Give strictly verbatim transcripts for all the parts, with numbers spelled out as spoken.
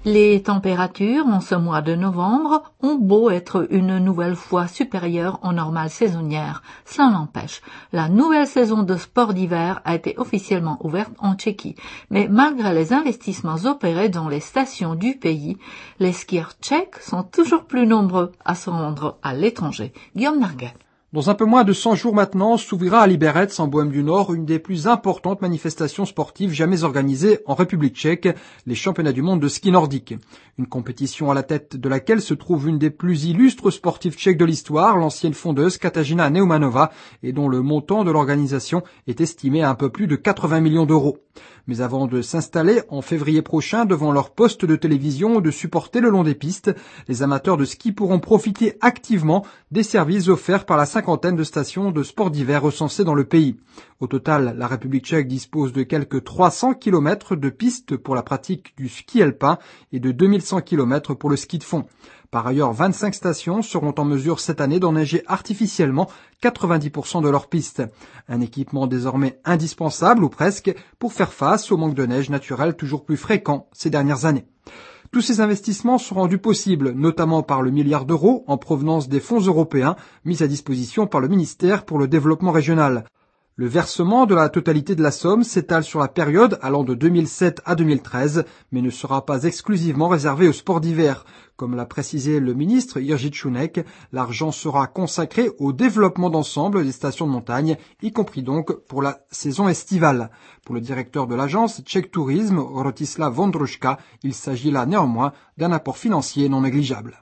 Les températures en ce mois de novembre ont beau être une nouvelle fois supérieures aux normales saisonnières. Cela n'empêche, la nouvelle saison de sport d'hiver a été officiellement ouverte en Tchéquie. Mais malgré les investissements opérés dans les stations du pays, les skieurs tchèques sont toujours plus nombreux à se rendre à l'étranger. Guillaume Narguet. Dans un peu moins de cent jours maintenant, s'ouvrira à Liberec, en Bohême du Nord, une des plus importantes manifestations sportives jamais organisées en République tchèque, les championnats du monde de ski nordique. Une compétition à la tête de laquelle se trouve une des plus illustres sportives tchèques de l'histoire, l'ancienne fondeuse Katarzyna Neumannová, et dont le montant de l'organisation est estimé à un peu plus de quatre-vingts millions d'euros. Mais avant de s'installer en février prochain devant leur poste de télévision ou de supporter le long des pistes, les amateurs de ski pourront profiter activement des services offerts par la cinquantaine de stations de sport d'hiver recensées dans le pays. Au total, la République tchèque dispose de quelques trois cents kilomètres de pistes pour la pratique du ski alpin et de deux mille cent kilomètres pour le ski de fond. Par ailleurs, vingt-cinq stations seront en mesure cette année d'enneiger artificiellement quatre-vingt-dix pour cent de leurs pistes. Un équipement désormais indispensable, ou presque, pour faire face au manque de neige naturelle toujours plus fréquent ces dernières années. Tous ces investissements sont rendus possibles, notamment par le milliard d'euros en provenance des fonds européens mis à disposition par le ministère pour le développement régional. Le versement de la totalité de la somme s'étale sur la période allant de deux mille sept à deux mille treize, mais ne sera pas exclusivement réservé au sport d'hiver. Comme l'a précisé le ministre Jiří Čunek, l'argent sera consacré au développement d'ensemble des stations de montagne, y compris donc pour la saison estivale. Pour le directeur de l'agence Czech Tourisme, Rostislav Vondrouška, il s'agit là néanmoins d'un apport financier non négligeable.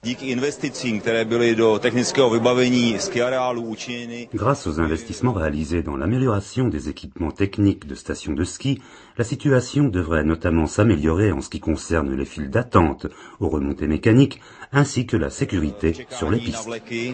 Grâce aux investissements réalisés dans l'amélioration des équipements techniques de stations de ski, la situation devrait notamment s'améliorer en ce qui concerne les files d'attente aux remontées mécaniques ainsi que la sécurité sur les pistes.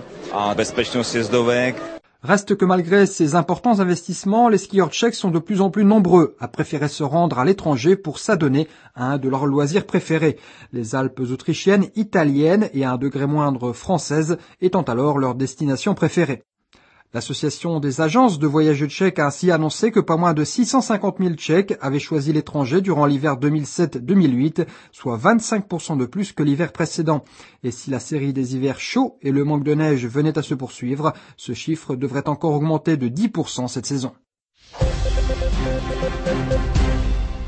Reste que malgré ces importants investissements, les skieurs tchèques sont de plus en plus nombreux à préférer se rendre à l'étranger pour s'adonner à un de leurs loisirs préférés. Les Alpes autrichiennes, italiennes et à un degré moindre françaises étant alors leur destination préférée. L'association des agences de voyage tchèques a ainsi annoncé que pas moins de six cent cinquante mille Tchèques avaient choisi l'étranger durant l'hiver deux mille sept deux mille huit, soit vingt-cinq pour cent de plus que l'hiver précédent. Et si la série des hivers chauds et le manque de neige venaient à se poursuivre, ce chiffre devrait encore augmenter de dix pour cent cette saison.